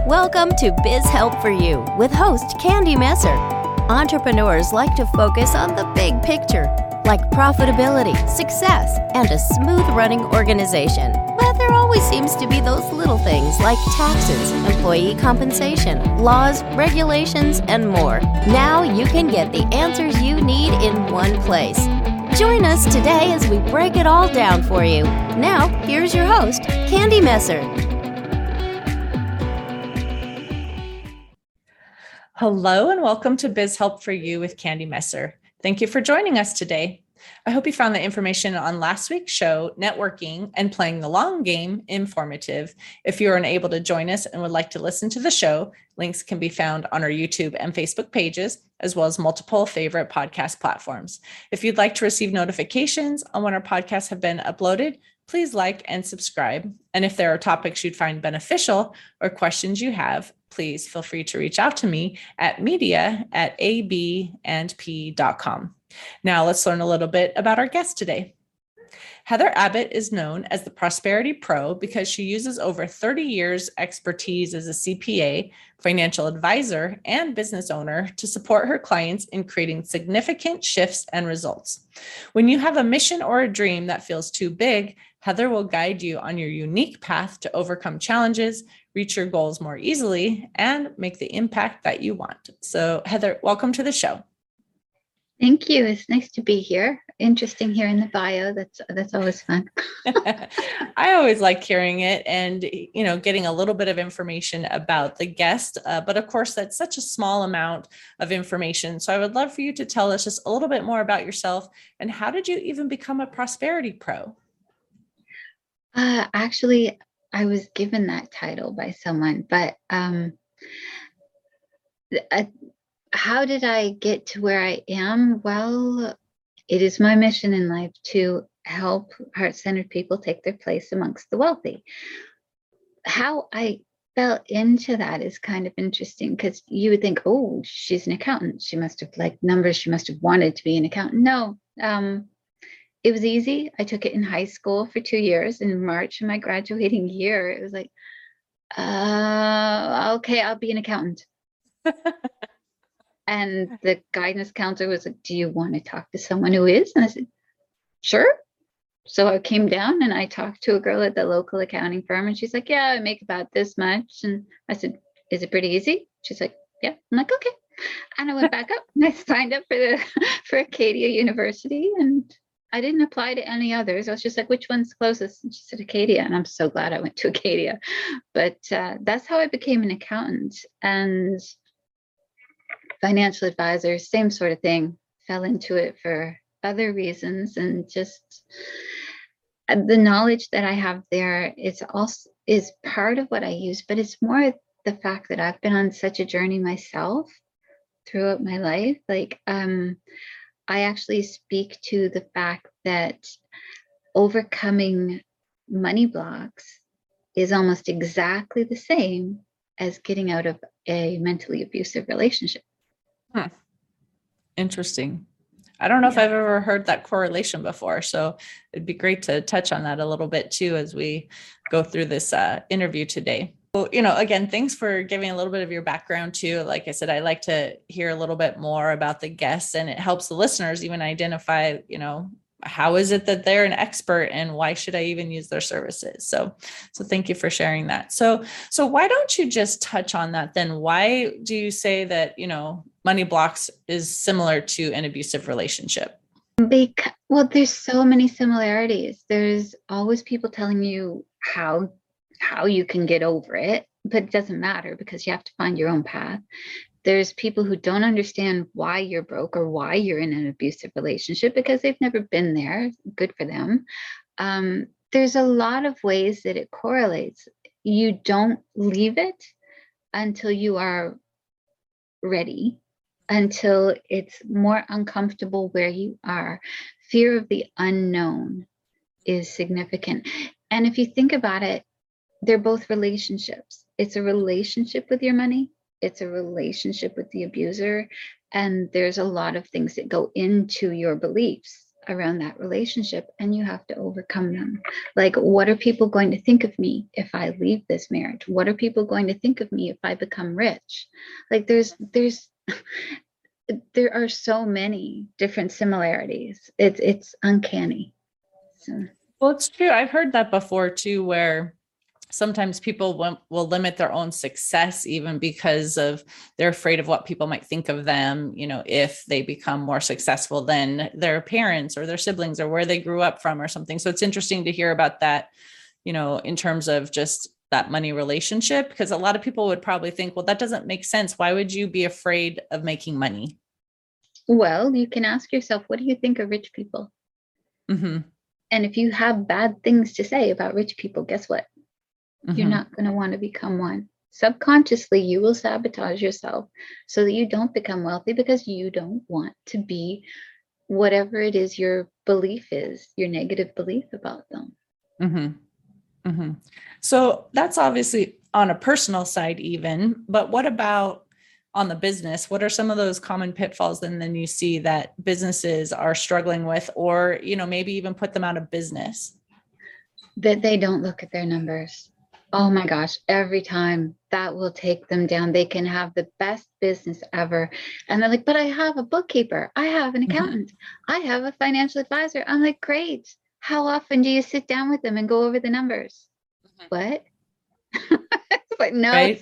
Welcome to Biz Help for You with host Candy Messer. Entrepreneurs like to focus on the big picture, like profitability, success, and a smooth-running organization. But there always seems to be those little things like taxes, employee compensation, laws, regulations, and more. Now you can get the answers you need in one place. Join us today as we break it all down for you. Now, here's your host, Candy Messer. Hello and welcome to Biz Help for You with Candy Messer. Thank you for joining us today. I hope you found the information on last week's show, networking and playing the long game, informative. If you are unable to join us and would like to listen to the show, links can be found on our YouTube and Facebook pages, as well as multiple favorite podcast platforms. If you'd like to receive notifications on when our podcasts have been uploaded, please like and subscribe. And if there are topics you'd find beneficial or questions you have, please feel free to reach out to me at media@abandp.com. Now let's learn a little bit about our guest today. Heather Abbott is known as the Prosperity Pro because she uses over 30 years expertise as a CPA, financial advisor, and business owner to support her clients in creating significant shifts and results. When you have a mission or a dream that feels too big, Heather will guide you on your unique path to overcome challenges, reach your goals more easily, and make the impact that you want. So Heather, welcome to the show. Thank you. It's nice to be here. Interesting hearing the bio. That's always fun. I always like hearing it and, getting a little bit of information about the guest. But of course, that's such a small amount of information. So I would love for you to tell us just a little bit more about yourself and how did you even become a Prosperity Pro? Actually, I was given that title by someone, but how did I get to where I am? Well, it is my mission in life to help heart-centered people take their place amongst the wealthy. How I fell into that is kind of interesting because you would think, oh, she's an accountant. She must have liked numbers. She must have wanted to be an accountant. No, it was easy. I took it in high school for 2 years. In March of my graduating year, it was like, okay, I'll be an accountant. And the guidance counselor was like, do you want to talk to someone who is? And I said, sure. So I came down and I talked to a girl at the local accounting firm and she's like, yeah, I make about this much. And I said, is it pretty easy? She's like, yeah. I'm like, okay. And I went back up and I signed up for Acadia University and I didn't apply to any others. I was just like, which one's closest? And she said, Acadia. And I'm so glad I went to Acadia. But that's how I became an accountant. And financial advisor, same sort of thing, fell into it for other reasons. And just the knowledge that I have there is part of what I use, but it's more the fact that I've been on such a journey myself throughout my life. Like, I actually speak to the fact that overcoming money blocks is almost exactly the same as getting out of a mentally abusive relationship. Interesting. I don't know if I've ever heard that correlation before. So it'd be great to touch on that a little bit too, as we go through this interview today. So, again, thanks for giving a little bit of your background too. Like I said, I like to hear a little bit more about the guests and it helps the listeners even identify, how is it that they're an expert and why should I even use their services? So thank you for sharing that. So why don't you just touch on that then? Why do you say that, money blocks is similar to an abusive relationship? Well, there's so many similarities. There's always people telling you how you can get over it, but it doesn't matter because you have to find your own path. There's people who don't understand why you're broke or why you're in an abusive relationship because they've never been there. Good for them. There's a lot of ways that it correlates. You don't leave it until you are ready, until it's more uncomfortable where you are. Fear of the unknown is significant. And if you think about it, they're both relationships. It's a relationship with your money. It's a relationship with the abuser. And there's a lot of things that go into your beliefs around that relationship, and you have to overcome them. Like, what are people going to think of me if I leave this marriage? What are people going to think of me if I become rich? Like, there are so many different similarities. It's uncanny. So. Well, it's true. I've heard that before too, where sometimes people will limit their own success even because of they're afraid of what people might think of them, if they become more successful than their parents or their siblings or where they grew up from or something. So it's interesting to hear about that, in terms of just that money relationship, because a lot of people would probably think, well, that doesn't make sense. Why would you be afraid of making money? Well, you can ask yourself, what do you think of rich people? Mm-hmm. And if you have bad things to say about rich people, guess what? Mm-hmm. You're not going to want to become one. Subconsciously, you will sabotage yourself so that you don't become wealthy, because you don't want to be whatever it is your belief is, your negative belief about them. Mm-hmm. Mm-hmm. So that's obviously on a personal side even, but what about on the business? What are some of those common pitfalls and then you see that businesses are struggling with, or, maybe even put them out of business? That they don't look at their numbers. Oh my gosh, every time that will take them down. They can have the best business ever. And they're like, but I have a bookkeeper. I have an accountant. I have a financial advisor. I'm like, great. How often do you sit down with them and go over the numbers? What? It's like, no, right?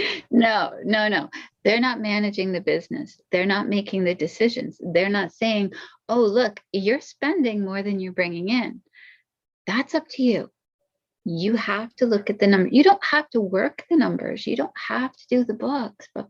no. They're not managing the business. They're not making the decisions. They're not saying, oh, look, you're spending more than you're bringing in. That's up to you. You have to look at the number. You don't have to work the numbers. You don't have to do the books, but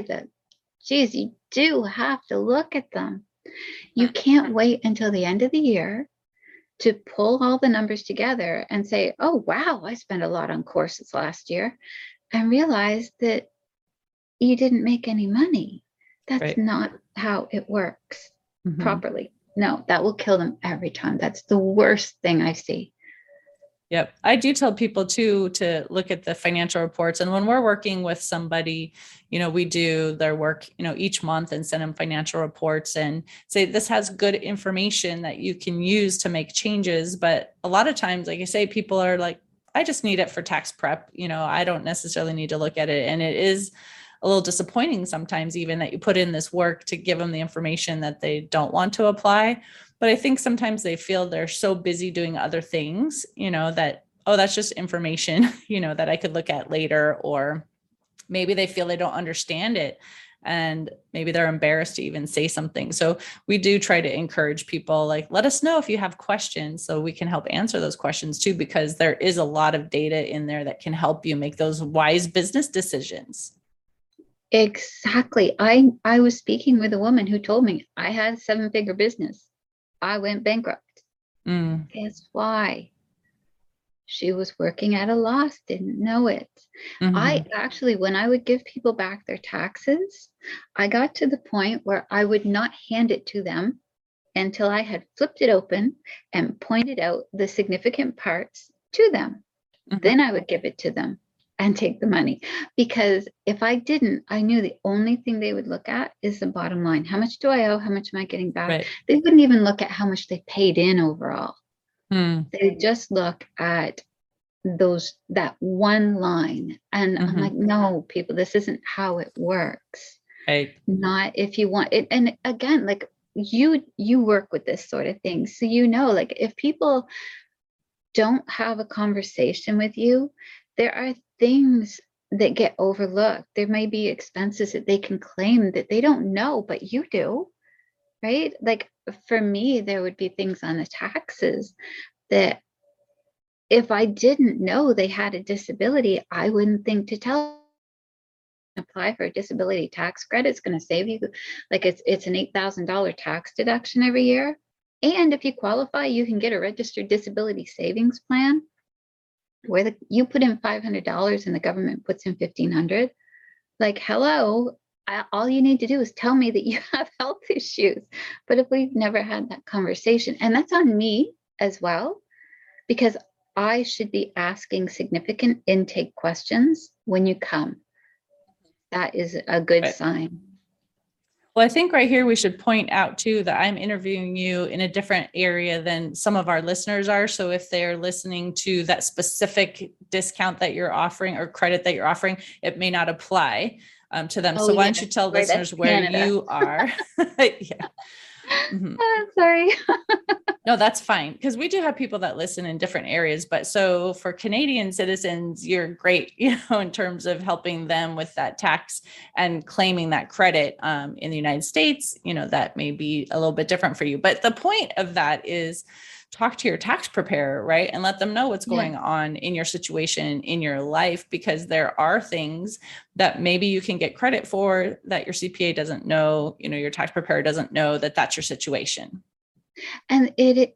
you do have to look at them. You can't wait until the end of the year to pull all the numbers together and say, oh, wow, I spent a lot on courses last year, and realize that you didn't make any money. That's right. not how it works properly. No, that will kill them every time. That's the worst thing I see. Yep. I do tell people too, to look at the financial reports. And when we're working with somebody, we do their work, each month and send them financial reports and say, this has good information that you can use to make changes. But a lot of times, like I say, people are like, I just need it for tax prep. I don't necessarily need to look at it. And it is a little disappointing sometimes even that you put in this work to give them the information that they don't want to apply. But I think sometimes they feel they're so busy doing other things, that, oh, that's just information, that I could look at later, or maybe they feel they don't understand it and maybe they're embarrassed to even say something. So we do try to encourage people, like, let us know if you have questions so we can help answer those questions too, because there is a lot of data in there that can help you make those wise business decisions. Exactly. I was speaking with a woman who told me I had a 7-figure business. I went bankrupt. Guess why? She was working at a loss, didn't know it. I actually, when I would give people back their taxes, I got to the point where I would not hand it to them until I had flipped it open and pointed out the significant parts to them. Then I would give it to them and take the money. Because if I didn't, I knew the only thing they would look at is the bottom line. How much do I owe? How much am I getting back? Right. They wouldn't even look at how much they paid in overall. They just look at that one line. And I'm like, no, people, this isn't how it works. Right. Not if you want it. And again, like you work with this sort of thing. So, like if people don't have a conversation with you, there are things that get overlooked. There may be expenses that they can claim that they don't know, but you do, right? Like for me, there would be things on the taxes that if I didn't know they had a disability, I wouldn't think to tell. Apply for a disability tax credit. It's going to save you, like it's an $8,000 tax deduction every year. And if you qualify, you can get a registered disability savings plan where you put in $500 and the government puts in $1,500. Like, hello, all you need to do is tell me that you have health issues. But if we've never had that conversation, and that's on me as well, because I should be asking significant intake questions when you come. That is a good sign. Well, I think right here we should point out too that I'm interviewing you in a different area than some of our listeners are. So if they're listening to that specific discount that you're offering or credit that you're offering, it may not apply to them. So why don't you tell listeners where you are? Yeah. Mm-hmm. Sorry. No, that's fine. Because we do have people that listen in different areas. But so for Canadian citizens, you're great, in terms of helping them with that tax and claiming that credit. In the United States, that may be a little bit different for you. But the point of that is talk to your tax preparer, right? And let them know what's going on in your situation, in your life, because there are things that maybe you can get credit for that your CPA doesn't know, your tax preparer doesn't know that that's your situation. And it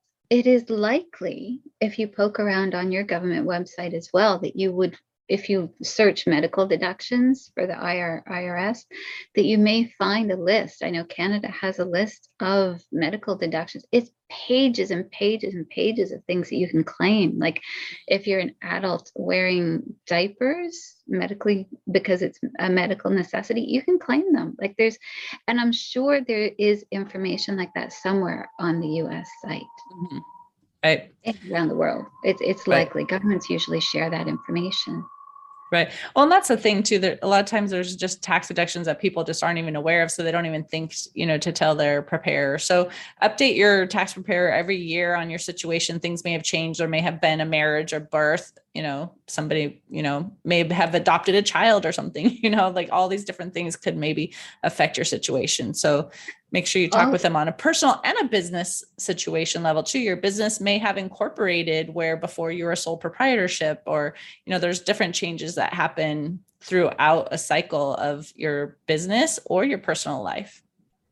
is likely, if you poke around on your government website as well, that you would, if you search medical deductions for the IRS, that you may find a list. I know Canada has a list of medical deductions. It's pages and pages and pages of things that you can claim. Like if you're an adult wearing diapers medically because it's a medical necessity, you can claim them. And I'm sure there is information like that somewhere on the US site. Mm-hmm. Right. Around the world. It's likely. Governments usually share that information. Right. Well, and that's the thing too, that a lot of times there's just tax deductions that people just aren't even aware of. So they don't even think, to tell their preparer. So update your tax preparer every year on your situation. Things may have changed. There may have been a marriage or birth, somebody, may have adopted a child or something, like all these different things could maybe affect your situation. So make sure you talk with them on a personal and a business situation level too. Your business may have incorporated where before you were a sole proprietorship, or, there's different changes that happen throughout a cycle of your business or your personal life.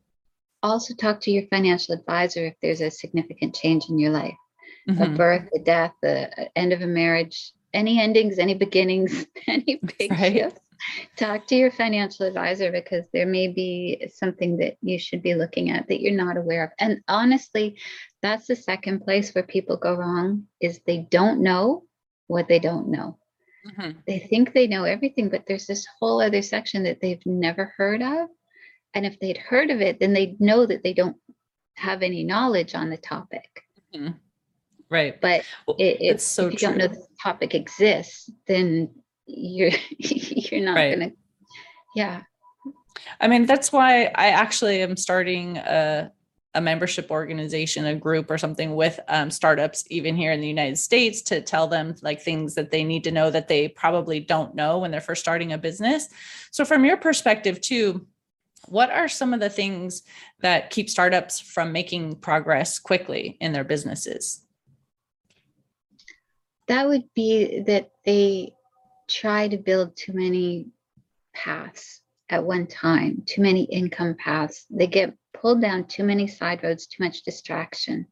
Also talk to your financial advisor if there's a significant change in your life, mm-hmm. a birth, a death, the end of a marriage, any endings, any beginnings, any big shifts. Talk to your financial advisor, because there may be something that you should be looking at that you're not aware of. And honestly, that's the second place where people go wrong, is they don't know what they don't know. Mm-hmm. They think they know everything, but there's this whole other section that they've never heard of. And if they'd heard of it, then they'd know that they don't have any knowledge on the topic. Mm-hmm. Right. But it's so if you don't know the topic exists, then you're not going to. Yeah. I mean, that's why I actually am starting a membership organization, a group or something with startups, even here in the United States, to tell them like things that they need to know that they probably don't know when they're first starting a business. So from your perspective too, what are some of the things that keep startups from making progress quickly in their businesses? That would be that they try to build too many paths at one time, too many income paths. They get pulled down too many side roads, too much distraction.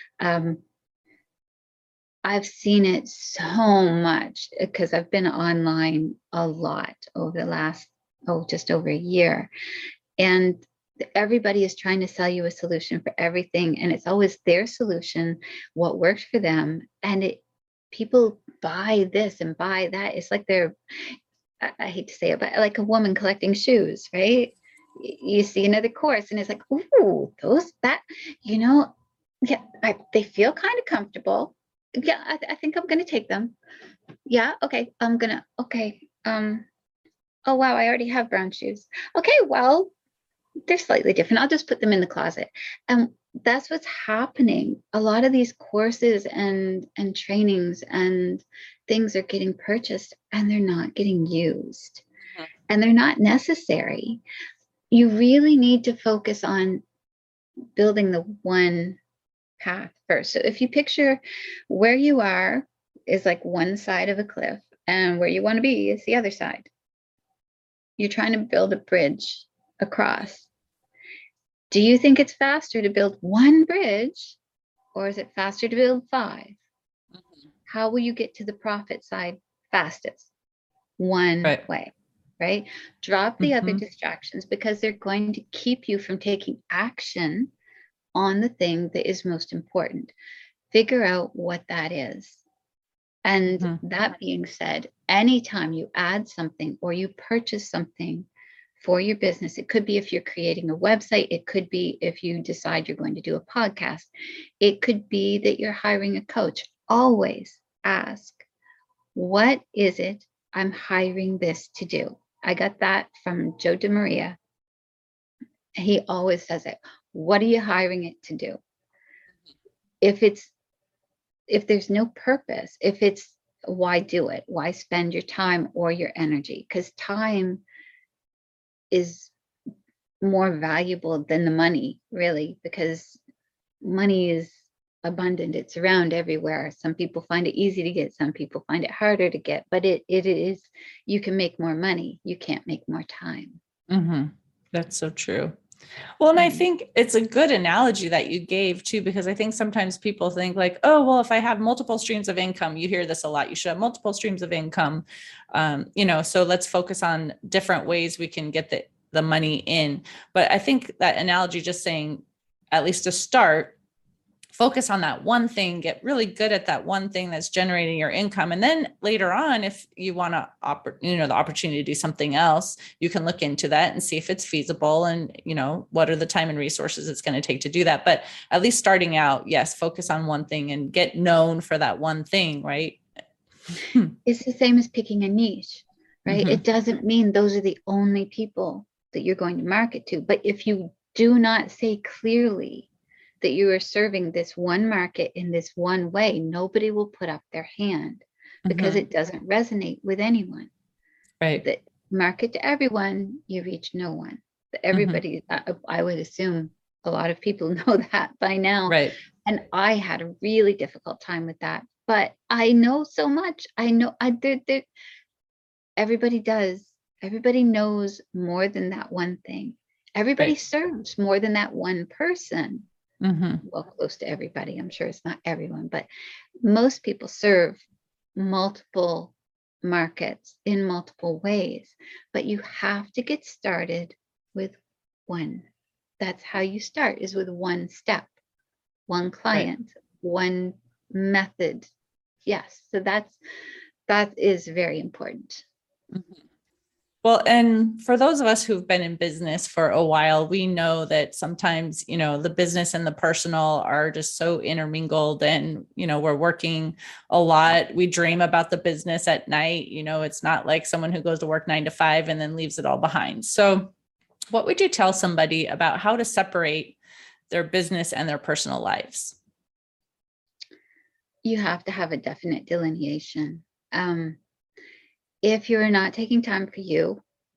I've seen it so much because I've been online a lot over the last, just over a year. And everybody is trying to sell you a solution for everything. And it's always their solution, what works for them. And people buy this and buy that. It's like I hate to say it, but like a woman collecting shoes, right? You see another course and it's like, ooh, they feel kind of comfortable. Yeah, I think I'm going to take them. Yeah, okay, oh, wow, I already have brown shoes. Okay, well, they're slightly different. I'll just put them in the closet. And that's what's happening. A lot of these courses and trainings and things are getting purchased and they're not getting used. Mm-hmm. And they're not necessary. You really need to focus on building the one path first. So if you picture where you are is like one side of a cliff and where you want to be is the other side. You're trying to build a bridge across. Do you think it's faster to build one bridge, or is it faster to build 5? Mm-hmm. How will you get to the profit side fastest? One way, right? Drop the other distractions, because they're going to keep you from taking action on the thing that is most important. Figure out what that is. And that being said, anytime you add something or you purchase something, for your business. It could be if you're creating a website. It could be if you decide you're going to do a podcast. It could be that you're hiring a coach. Always ask, what is it I'm hiring this to do? I got that from Joe DeMaria. He always says it. What are you hiring it to do? If there's no purpose, if it's, why do it? Why spend your time or your energy? Because time is more valuable than the money, really, because money is abundant. It's around everywhere. Some people find it easy to get, some people find it harder to get, but it is, you can make more money. You can't make more time. Mm-hmm. That's so true. Well, and I think it's a good analogy that you gave too, because I think sometimes people think like, oh, well, if I have multiple streams of income, you hear this a lot, you should have multiple streams of income. So let's focus on different ways we can get the money in. But I think that analogy, just saying, at least to start, focus on that one thing, get really good at that one thing that's generating your income. And then later on, if you want to, the opportunity to do something else, you can look into that and see if it's feasible and, what are the time and resources it's going to take to do that. But at least starting out, yes, focus on one thing and get known for that one thing, right? It's the same as picking a niche, right? It doesn't mean those are the only people that you're going to market to. But if you do not say clearly that you are serving this one market in this one way, nobody will put up their hand because it doesn't resonate with anyone. Right. That market to everyone, you reach no one. Everybody, I would assume a lot of people know that by now. Right. And I had a really difficult time with that. But I know so much. I know everybody does. Everybody knows more than that one thing. Everybody serves more than that one person. Well, close to everybody. I'm sure it's not everyone, but most people serve multiple markets in multiple ways. But you have to get started with one. That's how you start, is with one step, one client, one method. Yes. So that is very important. Well, and for those of us who've been in business for a while, we know that sometimes, the business and the personal are just so intermingled, and, we're working a lot. We dream about the business at night. It's not like someone who goes to work 9 to 5 and then leaves it all behind. So what would you tell somebody about how to separate their business and their personal lives? You have to have a definite delineation. If you're not taking time for you,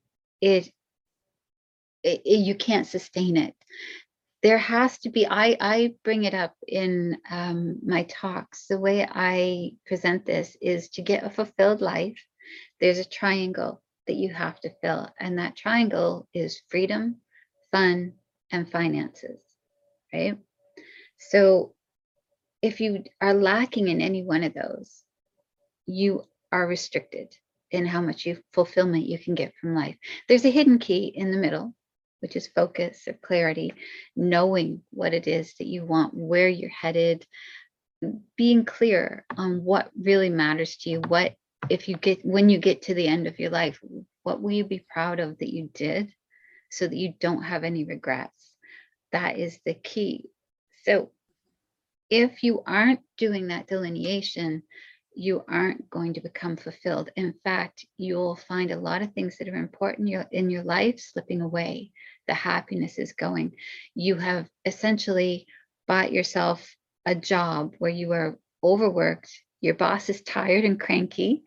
you can't sustain it. There has to be, I bring it up in my talks. The way I present this is, to get a fulfilled life, there's a triangle that you have to fill. And that triangle is freedom, fun, and finances, right? So if you are lacking in any one of those, you are restricted in how much fulfillment you can get from life. There's a hidden key in the middle, which is focus or clarity, knowing what it is that you want, where you're headed, being clear on what really matters to you. When you get to the end of your life, what will you be proud of that you did, so that you don't have any regrets? That is the key. So if you aren't doing that delineation, you aren't going to become fulfilled. In fact, you'll find a lot of things that are important in your life slipping away. The happiness is going. You have essentially bought yourself a job where you are overworked. Your boss is tired and cranky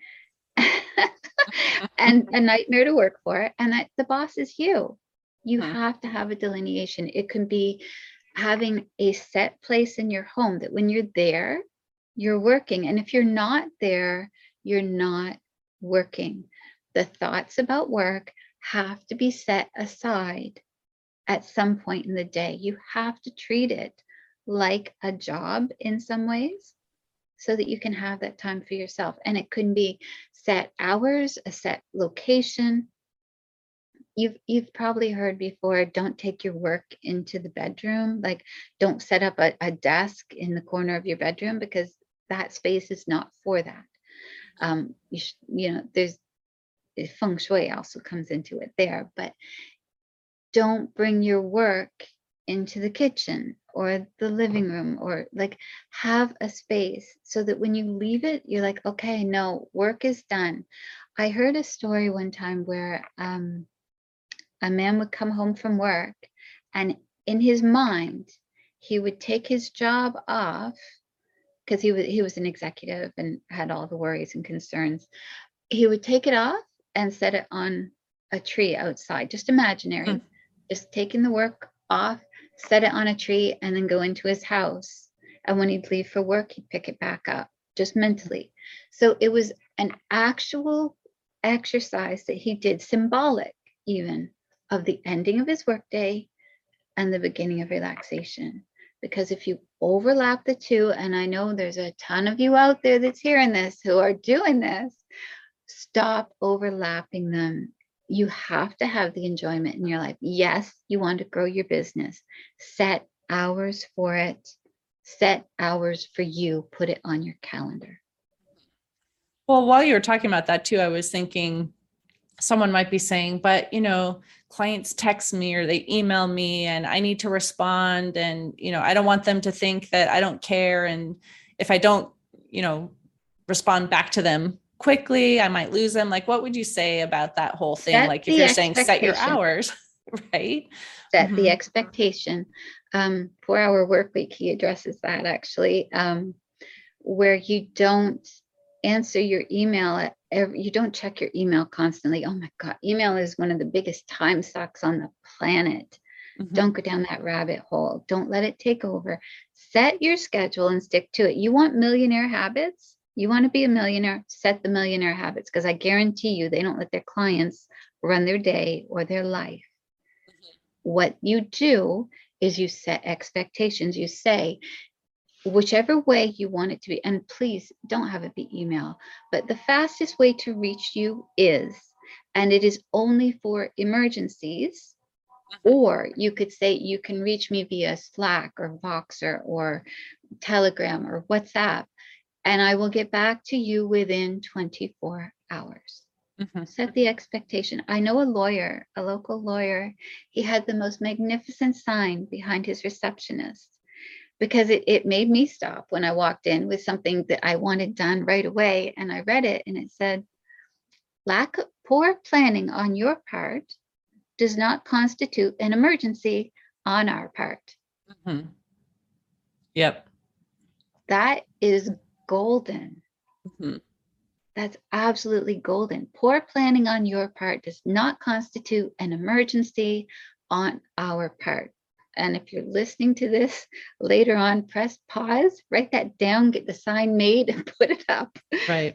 and a nightmare to work for. And the boss is you. You have to have a delineation. It can be having a set place in your home that when you're there, you're working. And if you're not there, you're not working. The thoughts about work have to be set aside at some point in the day. You have to treat it like a job in some ways, so that you can have that time for yourself. And it could be set hours, a set location. You've probably heard before, don't take your work into the bedroom. Like, don't set up a desk in the corner of your bedroom, because that space is not for that. It's feng shui also comes into it there, but don't bring your work into the kitchen or the living room, or like have a space so that when you leave it, you're like, okay, no, work is done. I heard a story one time where a man would come home from work, and in his mind, he would take his job off because he was an executive and had all the worries and concerns. He would take it off and set it on a tree outside, just imaginary, just taking the work off, set it on a tree, and then go into his house. And when he'd leave for work, he'd pick it back up, just mentally. So it was an actual exercise that he did, symbolic even, of the ending of his workday and the beginning of relaxation. Because if you overlap the two, and I know there's a ton of you out there that's hearing this who are doing this, stop overlapping them. You have to have the enjoyment in your life. Yes, you want to grow your business. Set hours for it. Set hours for you. Put it on your calendar. Well, while you were talking about that too, I was thinking someone might be saying, but clients text me or they email me and I need to respond. And, I don't want them to think that I don't care. And if I don't, respond back to them quickly, I might lose them. Like, what would you say about that whole thing? Like if you're saying set your hours, right? Set the expectation. 4-hour work week, he addresses that actually, where you don't answer your email you don't check your email constantly. Oh my God, email is one of the biggest time sucks on the planet. Don't go down that rabbit hole. Don't let it take over. Set your schedule and stick to it. You want millionaire habits? You want to be a millionaire? Set the millionaire habits, because I guarantee you they don't let their clients run their day or their life. What you do is you set expectations. You say, whichever way you want it to be, and please don't have it be email, but the fastest way to reach you is, and it is only for emergencies, or you could say you can reach me via Slack or Voxer or Telegram or WhatsApp, and I will get back to you within 24 hours. Set the expectation. I know a lawyer, a local lawyer, he had the most magnificent sign behind his receptionist, because it made me stop when I walked in with something that I wanted done right away. And I read it and it said, poor planning on your part does not constitute an emergency on our part. Yep. That is golden. That's absolutely golden. Poor planning on your part does not constitute an emergency on our part. And if you're listening to this later on, press pause, write that down, get the sign made and put it up. Right.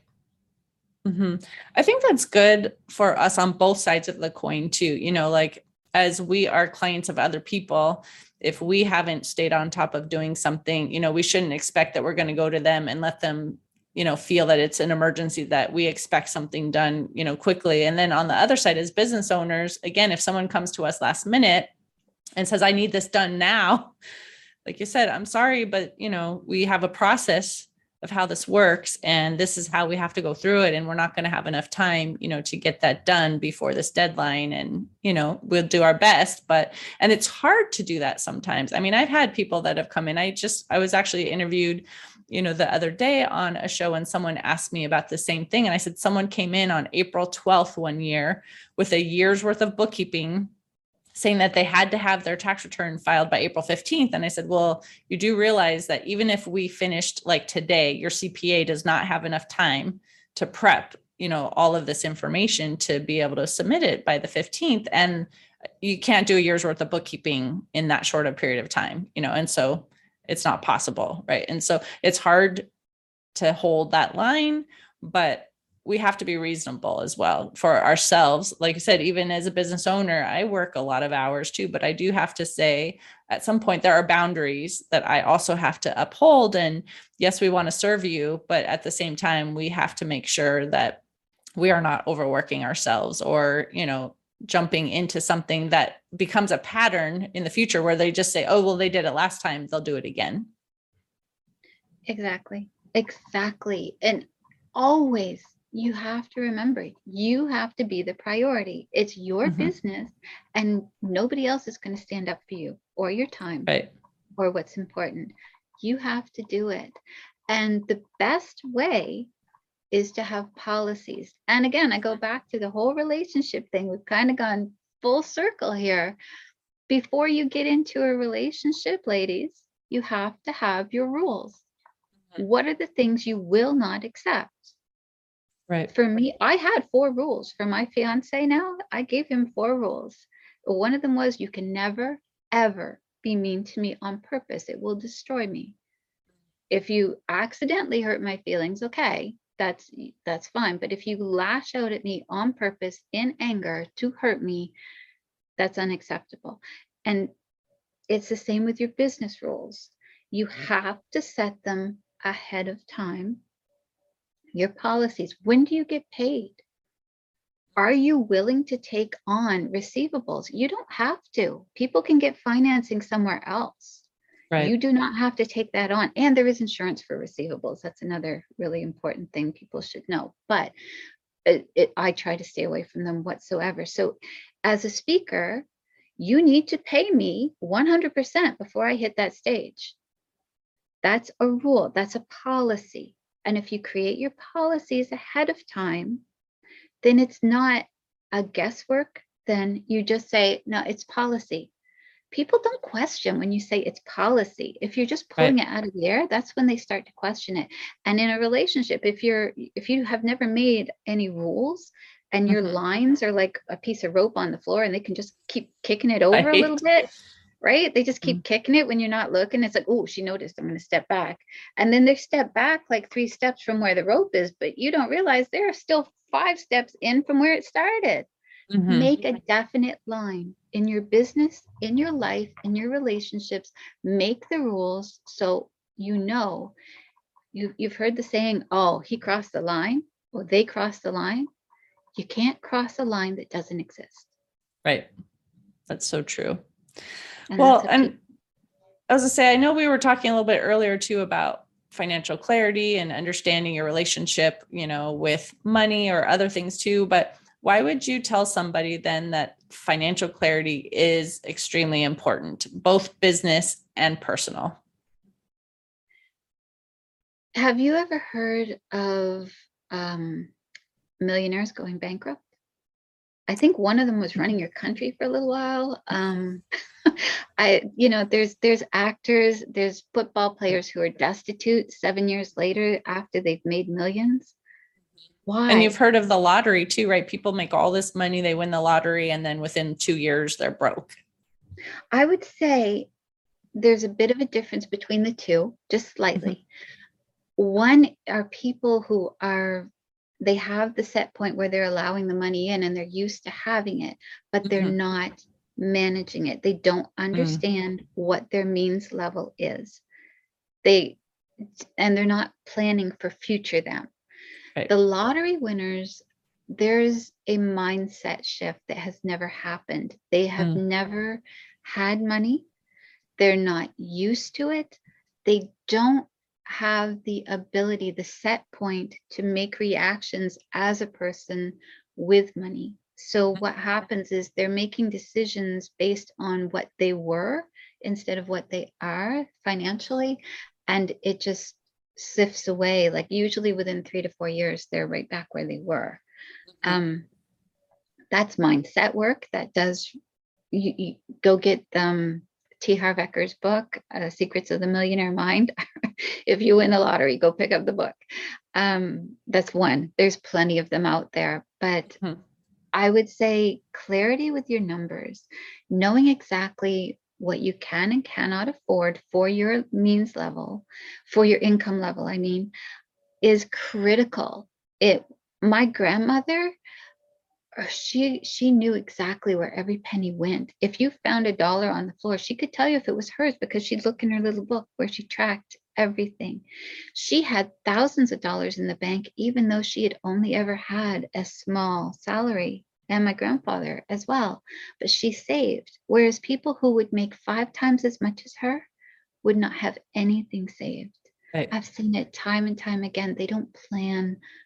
I think that's good for us on both sides of the coin too. Like as we are clients of other people, if we haven't stayed on top of doing something, we shouldn't expect that we're going to go to them and let them, feel that it's an emergency, that we expect something done, quickly. And then on the other side, as business owners, again, if someone comes to us last minute and says, I need this done now, like you said, I'm sorry, but we have a process of how this works and this is how we have to go through it. And we're not going to have enough time, to get that done before this deadline. And, we'll do our best, and it's hard to do that sometimes. I mean, I've had people that have come in. I was actually interviewed, the other day on a show, and someone asked me about the same thing. And I said, someone came in on April 12th one year with a year's worth of bookkeeping, saying that they had to have their tax return filed by April 15th. And I said, well, you do realize that even if we finished like today, your CPA does not have enough time to prep, all of this information to be able to submit it by the 15th. And you can't do a year's worth of bookkeeping in that short a period of time, and so it's not possible. Right. And so it's hard to hold that line, but we have to be reasonable as well for ourselves. Like I said, even as a business owner, I work a lot of hours too, but I do have to say at some point there are boundaries that I also have to uphold. And yes, we want to serve you, but at the same time, we have to make sure that we are not overworking ourselves or, jumping into something that becomes a pattern in the future where they just say, oh, well, they did it last time, they'll do it again. Exactly. And always you have to remember, you have to be the priority. It's your Mhm. business, and nobody else is going to stand up for you or your time Right. or what's important. You have to do it. And the best way is to have policies. And again, I go back to the whole relationship thing. We've kind of gone full circle here. Before you get into a relationship, ladies, you have to have your rules. What are the things you will not accept? Right. For me, I had 4 rules. For my fiance now, I gave him 4 rules. One of them was, you can never, ever be mean to me on purpose. It will destroy me. If you accidentally hurt my feelings, okay, that's fine. But if you lash out at me on purpose in anger to hurt me, that's unacceptable. And it's the same with your business rules. You have to set them ahead of time. Your policies. When do you get paid? Are you willing to take on receivables? You don't have to. People can get financing somewhere else. Right. You do not have to take that on. And there is insurance for receivables. That's another really important thing people should know. But I try to stay away from them whatsoever. So as a speaker, you need to pay me 100% before I hit that stage. That's a rule. That's a policy. And if you create your policies ahead of time, then it's not a guesswork. Then you just say, no, it's policy. People don't question when you say it's policy. If you're just pulling Right. it out of the air, that's when they start to question it. And in a relationship, if you have never made any rules and your Mhm. lines are like a piece of rope on the floor and they can just keep kicking it over a little Right. bit, right? They just keep kicking it when you're not looking. It's like, oh, she noticed, I'm going to step back. And then they step back like 3 steps from where the rope is, but you don't realize there are still 5 steps in from where it started. Mhm. Make a definite line in your business, in your life, in your relationships. Make the rules so you know. You've heard the saying, oh, he crossed the line, or they crossed the line. You can't cross a line that doesn't exist. Right. That's so true. And Well, that's up to you. and I was gonna say, I know we were talking a little bit earlier too about financial clarity and understanding your relationship, with money or other things too. But why would you tell somebody then that financial clarity is extremely important, both business and personal? Have you ever heard of millionaires going bankrupt? I think one of them was running your country for a little while. There's actors, there's football players who are destitute 7 years later after they've made millions. And you've Why? heard of the lottery too, right? People make all this money, they win the lottery, and then within 2 years, they're broke. I would say there's a bit of a difference between the two, just slightly. One are people who they have the set point where they're allowing the money in and they're used to having it, but they're Mhm. not managing it. They don't Mm. understand what their means level is. And they're not planning for future them. Right. The lottery winners, there's a mindset shift that has never happened. They have never had money. They're not used to it. They don't have the ability, the set point to make reactions as a person with money. So what happens is they're making decisions based on what they were instead of what they are financially. And it just sifts away. Like usually within 3 to 4 years, they're right back where they were. That's mindset work. That does, you go get T. Harv Eker's book, Secrets of the Millionaire Mind. If you win the lottery, go pick up the book. That's one. There's plenty of them out there. But I would say clarity with your numbers, knowing exactly what you can and cannot afford for your means level, for your income level, I mean, is critical. My grandmother, she knew exactly where every penny went. If you found $1 on the floor, she could tell you if it was hers because she'd look in her little book where she tracked everything. She had thousands of dollars in the bank, even though she had only ever had a small salary, and my grandfather as well. But she saved. Whereas people who would make 5 times as much as her would not have anything saved. Right. I've seen it time and time again. They don't plan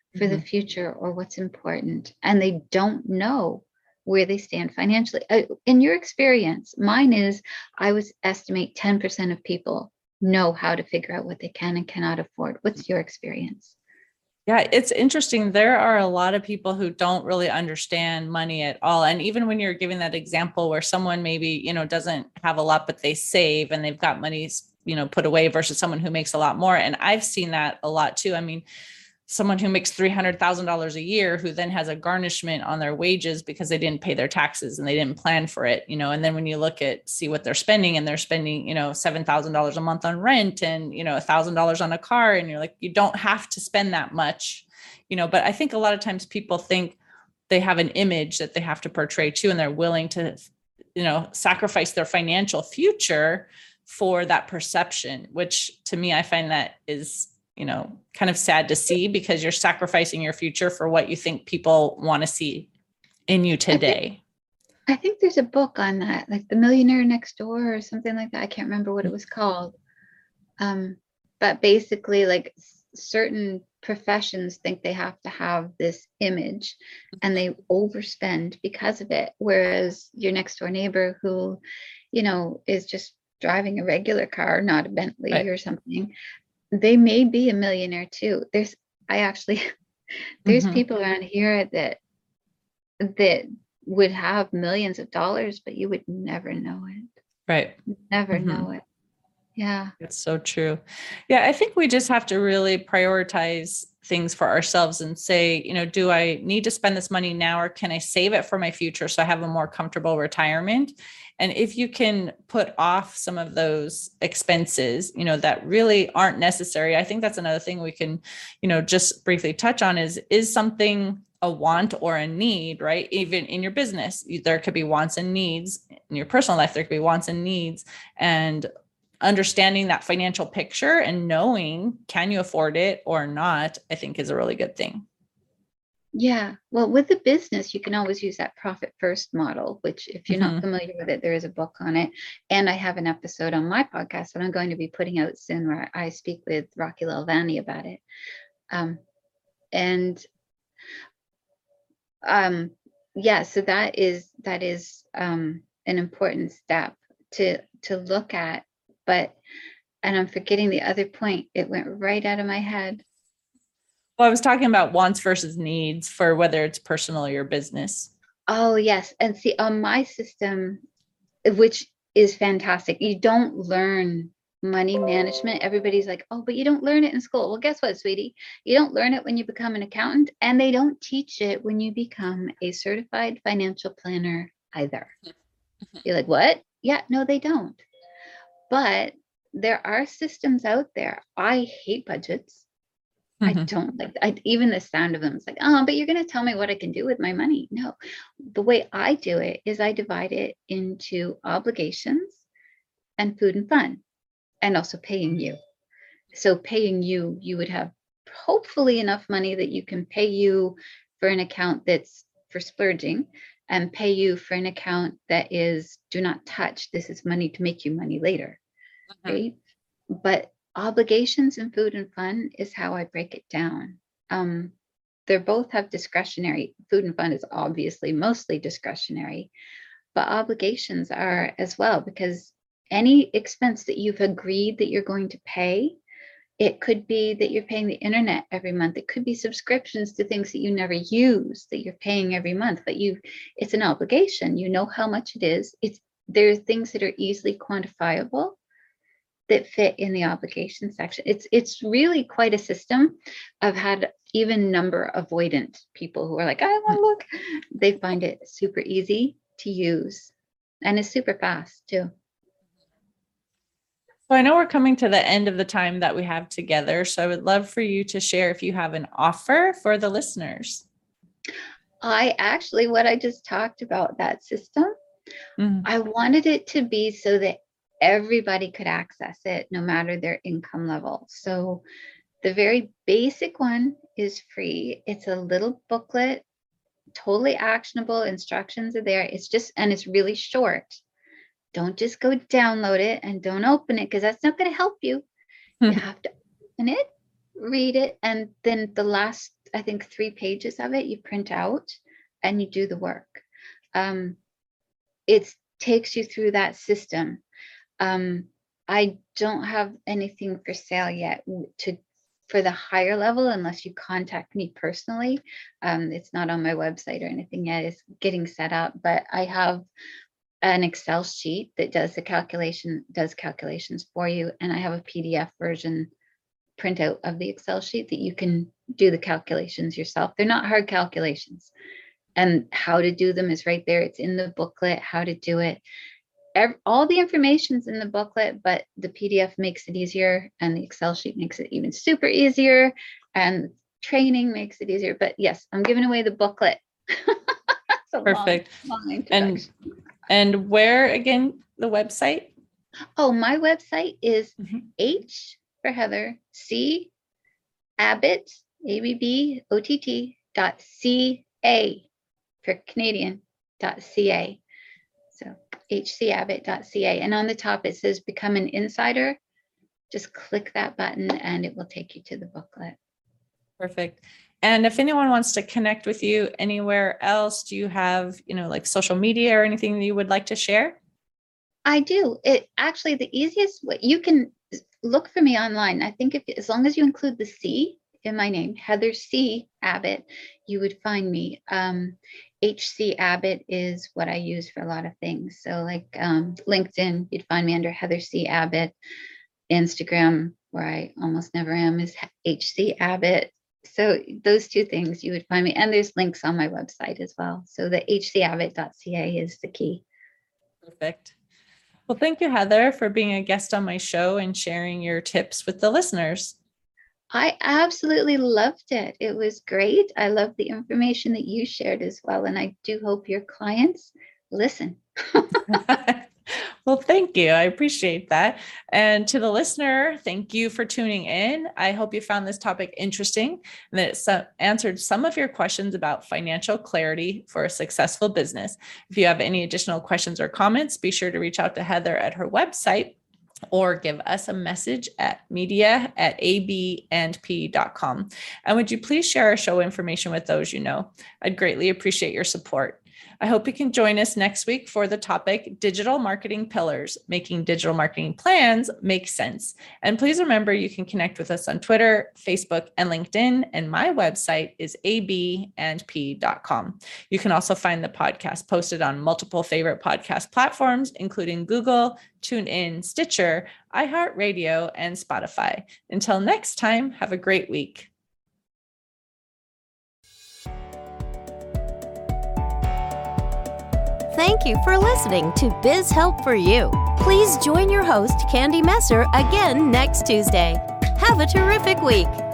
for the future or what's important, and they don't know where they stand financially. In your experience, mine is I would estimate 10% of people know how to figure out what they can and cannot afford. What's your experience? Yeah, it's interesting. There are a lot of people who don't really understand money at all. And even when you're giving that example where someone maybe, doesn't have a lot, but they save and they've got money, put away versus someone who makes a lot more. And I've seen that a lot too. I mean, someone who makes $300,000 a year who then has a garnishment on their wages because they didn't pay their taxes and they didn't plan for it, and then when you see what they're spending, and they're spending, $7,000 a month on rent and, $1,000 on a car. And you're like, you don't have to spend that much, but I think a lot of times people think they have an image that they have to portray too, and they're willing to, sacrifice their financial future for that perception, which to me, I find that is, kind of sad to see, because you're sacrificing your future for what you think people want to see in you today. I think there's a book on that, like The Millionaire Next Door or something like that. I can't remember what it was called. But basically, like, certain professions think they have to have this image and they overspend because of it. Whereas your next door neighbor who, is just driving a regular car, not a Bentley or something, they may be a millionaire too. There's people around here that would have millions of dollars, but you would never know it. Right. Never know it. Yeah. It's so true. Yeah. I think we just have to really prioritize things for ourselves and say, do I need to spend this money now, or can I save it for my future so I have a more comfortable retirement? And if you can put off some of those expenses, that really aren't necessary, I think that's another thing we can, just briefly touch on is something a want or a need, right? Even in your business, there could be wants and needs. In your personal life, there could be wants and needs, and understanding that financial picture and knowing, can you afford it or not, I think is a really good thing. Yeah. Well, with the business, you can always use that profit first model, which if you're not familiar with it, there is a book on it. And I have an episode on my podcast that I'm going to be putting out soon where I speak with Rocky Lalvani about it. So that is an important step to look at. And I'm forgetting the other point. It went right out of my head. Well, I was talking about wants versus needs for whether it's personal or your business. Oh, yes. And see, on my system, which is fantastic, you don't learn money management. Everybody's like, oh, but you don't learn it in school. Well, guess what, sweetie? You don't learn it when you become an accountant, and they don't teach it when you become a certified financial planner either. You're like, what? Yeah, no, they don't. But there are systems out there. I hate budgets. I don't like, even the sound of them. It's like, oh, but you're going to tell me what I can do with my money. No, the way I do it is I divide it into obligations and food and fun, and also paying you. So paying you, you would have hopefully enough money that you can pay you for an account that's for splurging, and pay you for an account that is do not touch. This is money to make you money later. Right? But obligations and food and fun is how I break it down. They both have discretionary. Food and fun is obviously mostly discretionary, but obligations are as well, because any expense that you've agreed that you're going to pay, it could be that you're paying the internet every month. It could be subscriptions to things that you never use that you're paying every month, but it's an obligation. You know how much it is. There are things that are easily quantifiable that fit in the obligation section. It's really quite a system. I've had even number avoidant people who are like, I want to look. They find it super easy to use, and it's super fast too. So I know we're coming to the end of the time that we have together. So I would love for you to share if you have an offer for the listeners. What I just talked about, that system, I wanted it to be so that everybody could access it no matter their income level. So the very basic one is free. It's a little booklet, totally actionable. Instructions are there. It's really short. Don't just go download it and don't open it, because that's not going to help you. You have to open it, read it, and then the last I think 3 pages of it you print out and you do the work. It takes you through that system. I don't have anything for sale yet for the higher level unless you contact me personally. It's not on my website or anything yet. It's getting set up, but I have an Excel sheet that does calculations for you, and I have a PDF version printout of the Excel sheet that you can do the calculations yourself. They're not hard calculations, and how to do them is right there. It's in the booklet, how to do it. All the information's in the booklet, but the PDF makes it easier, and the Excel sheet makes it even super easier, and training makes it easier. But yes, I'm giving away the booklet. Perfect. And where, again, the website? Oh, my website is H for Heather, C Abbott, ABBOTT.ca for Canadian.ca. So hcabbott.ca. And on the top, it says Become an Insider. Just click that button and it will take you to the booklet. Perfect. And if anyone wants to connect with you anywhere else, do you have, like social media or anything that you would like to share? I do. It actually, the easiest way, you can look for me online. I think as long as you include the C in my name, Heather C. Abbott, you would find me. HC Abbott is what I use for a lot of things. So like LinkedIn, you'd find me under Heather C. Abbott. Instagram, where I almost never am, is HC Abbott. So those 2 things you would find me. And there's links on my website as well. So the hcabbott.ca is the key. Perfect. Well, thank you, Heather, for being a guest on my show and sharing your tips with the listeners. I absolutely loved it. It was great. I love the information that you shared as well. And I do hope your clients listen. Well, thank you. I appreciate that. And to the listener, thank you for tuning in. I hope you found this topic interesting and that it answered some of your questions about financial clarity for a successful business. If you have any additional questions or comments, be sure to reach out to Heather at her website or give us a message at media@abandp.com. And would you please share our show information with those you know? I'd greatly appreciate your support. I hope you can join us next week for the topic, Digital Marketing Pillars, making digital marketing plans make sense. And please remember, you can connect with us on Twitter, Facebook, and LinkedIn. And my website is abandp.com. You can also find the podcast posted on multiple favorite podcast platforms, including Google, TuneIn, Stitcher, iHeartRadio, and Spotify. Until next time, have a great week. Thank you for listening to Biz Help for You. Please join your host, Candy Messer, again next Tuesday. Have a terrific week.